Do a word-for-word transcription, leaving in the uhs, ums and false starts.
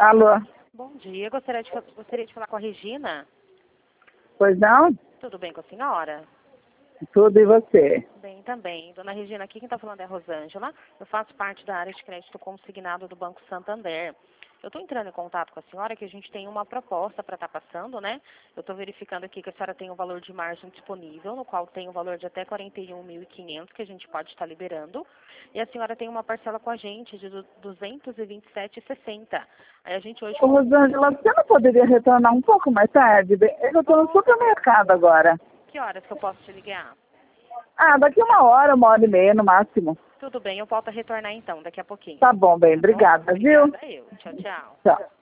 Alô? Bom dia, gostaria de, gostaria de falar com a Regina. Pois não? Tudo bem com a senhora? Tudo e você? Bem, também. Dona Regina, aqui quem está falando é a Rosângela. Eu faço parte da área de crédito consignado do Banco Santander. Eu estou entrando em contato com a senhora que a gente tem uma proposta para estar passando, né? Eu estou verificando aqui que a senhora tem um valor de margem disponível, no qual tem um valor de até quarenta e um mil e quinhentos que a gente pode estar liberando. E a senhora tem uma parcela com a gente de duzentos e vinte e sete reais e sessenta centavos. Aí a gente hoje... Ô, Rosângela, você não poderia retornar um pouco mais tarde? Eu estou no supermercado agora. Que horas que eu posso te ligar? Ah, daqui uma hora, uma hora e meia no máximo. Tudo bem, eu volto a retornar então, daqui a pouquinho. Tá bom, bem. Tá bom? Obrigada, viu? Obrigada eu. Tchau, tchau. Tchau.